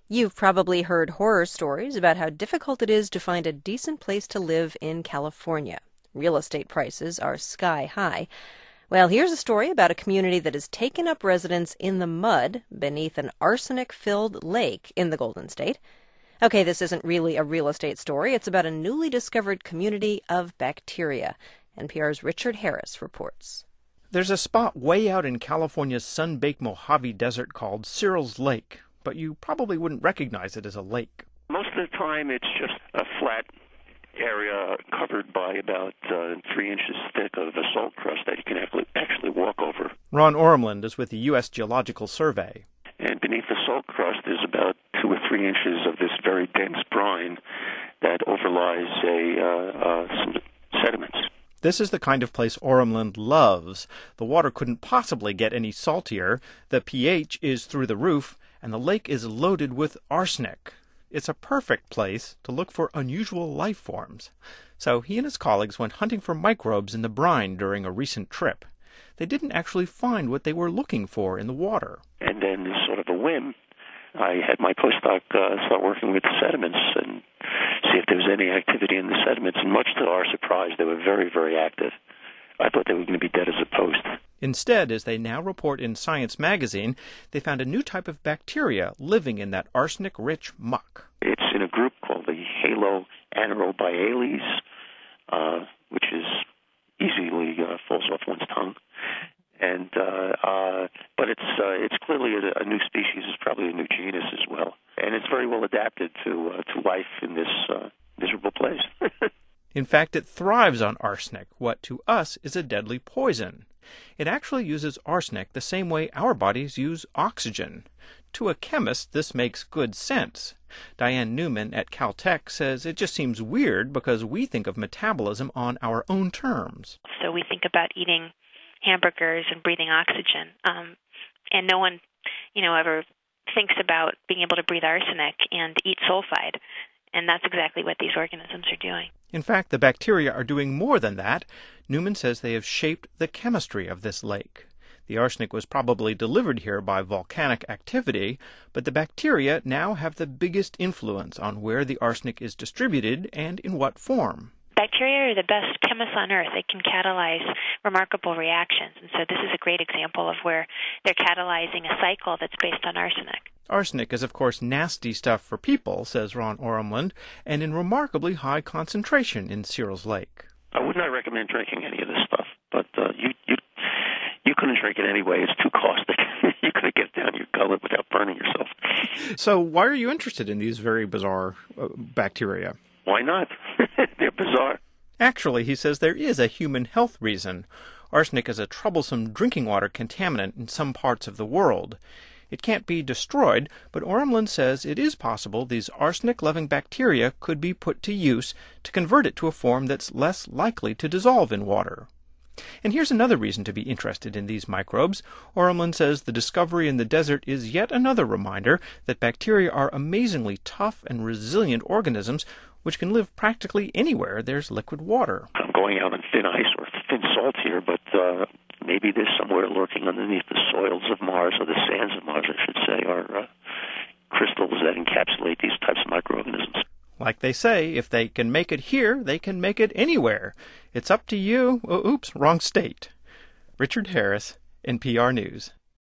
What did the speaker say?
You've probably heard horror stories about how difficult it is to find a decent place to live in California. Real estate prices are sky high. Well, here's a story about a community that has taken up residence in the mud beneath an arsenic-filled lake in the Golden State. Okay, this isn't really a real estate story. It's about a newly discovered community of bacteria. NPR's Richard Harris reports. There's a spot way out in California's sun-baked Mojave Desert called Cyril's Lake, but you probably wouldn't recognize it as a lake. Most of the time it's just a flat area covered by about 3 inches thick of a salt crust that you can actually walk over. Ron Ormland is with the U.S. Geological Survey. And beneath the salt crust is about 2 or 3 inches of this very dense brine that overlies some sediments. This is the kind of place Ormland loves. The water couldn't possibly get any saltier, the pH is through the roof, and the lake is loaded with arsenic. It's a perfect place to look for unusual life forms. So he and his colleagues went hunting for microbes in the brine during a recent trip. They didn't actually find what they were looking for in the water. And then, sort of a whim, I had my postdoc start working with the sediments and see if there was any activity in the sediments. And much to our surprise, they were very, very active. I thought they were going to be dead as a post. Instead, as they now report in Science magazine, they found a new type of bacteria living in that arsenic-rich muck. It's in a group called the Haloanaerobiales, which is easily falls off one's tongue. And but it's clearly a new species. It's probably a new genus as well, and it's very well adapted to life in this miserable place. In fact, it thrives on arsenic, what to us is a deadly poison. It actually uses arsenic the same way our bodies use oxygen. To a chemist, this makes good sense. Diane Newman at Caltech says it just seems weird because we think of metabolism on our own terms. So we think about eating hamburgers and breathing oxygen, and no one, ever thinks about being able to breathe arsenic and eat sulfide. And that's exactly what these organisms are doing. In fact, the bacteria are doing more than that. Newman says they have shaped the chemistry of this lake. The arsenic was probably delivered here by volcanic activity, but the bacteria now have the biggest influence on where the arsenic is distributed and in what form. Bacteria are the best chemists on Earth. They can catalyze remarkable reactions. And so this is a great example of where they're catalyzing a cycle that's based on arsenic. Arsenic is, of course, nasty stuff for people, says Ron Ormland, and in remarkably high concentration in Cyril's Lake. I would not recommend drinking any of this stuff, but you couldn't drink it anyway. It's too caustic. You couldn't get it down your gullet without burning yourself. So why are you interested in these very bizarre bacteria? Why not? They're bizarre. Actually, he says there is a human health reason. Arsenic is a troublesome drinking water contaminant in some parts of the world. It can't be destroyed, but Ormland says it is possible these arsenic-loving bacteria could be put to use to convert it to a form that's less likely to dissolve in water. And here's another reason to be interested in these microbes. Ormland says the discovery in the desert is yet another reminder that bacteria are amazingly tough and resilient organisms which can live practically anywhere there's liquid water. I'm going out on thin ice or thin salt here, but maybe there's somewhere lurking underneath the soils of Mars, or the sands of Mars, I should say, are crystals that encapsulate these types of microorganisms. Like they say, if they can make it here, they can make it anywhere. It's up to you. Oops, wrong state. Richard Harris, NPR News.